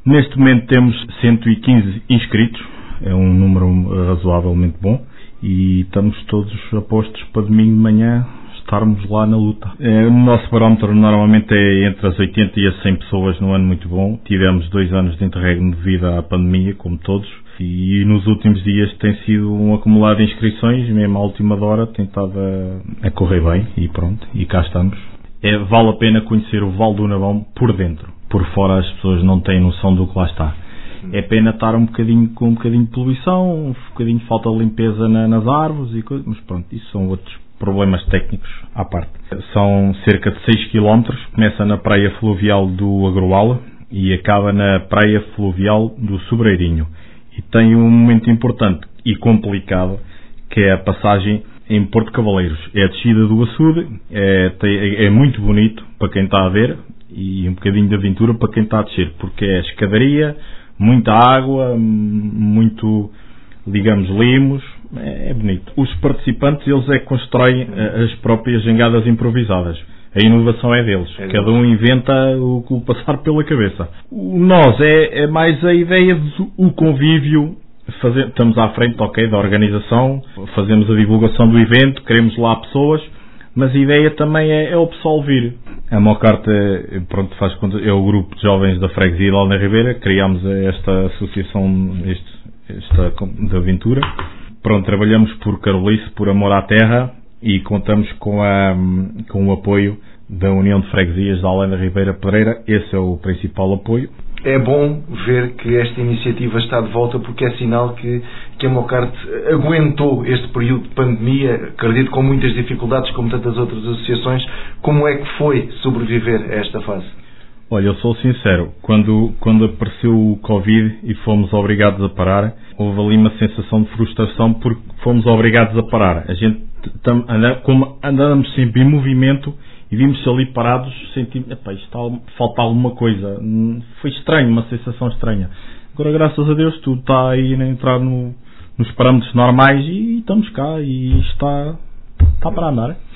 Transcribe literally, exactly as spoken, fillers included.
Neste momento temos cento e quinze inscritos, é um número razoavelmente bom, e estamos todos apostos para domingo de manhã estarmos lá na luta. É, o nosso barómetro normalmente é entre as oitenta e as cem pessoas no ano muito bom. Tivemos dois anos de interregno devido à pandemia, como todos, e nos últimos dias tem sido um acumulado de inscrições, mesmo à última hora tem estado a, a correr bem, e pronto, e cá estamos. É, vale a pena conhecer o Vale do Navão por dentro. Por fora as pessoas não têm noção do que lá está. É pena estar um bocadinho com um bocadinho de poluição, um bocadinho de falta de limpeza na, nas árvores e coisas, mas pronto, isso são outros problemas técnicos à parte. São cerca de seis quilómetros, começa na praia fluvial do Agroala e acaba na praia fluvial do Sobreirinho. E tem um momento importante e complicado, que é a passagem em Porto Cavaleiros. É a descida do açude, é, é muito bonito para quem está a ver e um bocadinho de aventura para quem está a descer, porque é escadaria, muita água, muito, digamos, limos, é, é bonito. Os participantes, eles é que constroem as próprias jangadas improvisadas. A inovação é deles. É Cada um inventa o que lhe passar pela cabeça. O nós é, é mais a ideia do convívio. Fazer, estamos à frente, ok, da organização, fazemos a divulgação do evento, queremos lá pessoas, mas a ideia também é, é o pessoal vir. A Mocarte, pronto, faz conta, é o grupo de jovens da freguesia lá na Ribeira, criámos esta associação este, esta, de aventura. Pronto, trabalhamos por Carolice, por amor à terra, e contamos com, a, com o apoio da União de Freguesias da Além da Ribeira Pedreira. Esse é o principal apoio. É bom ver que esta iniciativa está de volta, porque é sinal que, que a Mocarte aguentou este período de pandemia, acredito com muitas dificuldades, como tantas outras associações. Como é que foi sobreviver a esta fase? Olha, eu sou sincero, quando, quando apareceu o Covid e fomos obrigados a parar, houve ali uma sensação de frustração porque fomos obrigados a parar. A gente, tam, anda, como andávamos sempre em movimento e vimos-se ali parados, sentimos, epá, isto está, falta alguma coisa. Foi estranho, uma sensação estranha. Agora, graças a Deus, tudo está aí a entrar no, nos parâmetros normais e estamos cá e está, está para andar.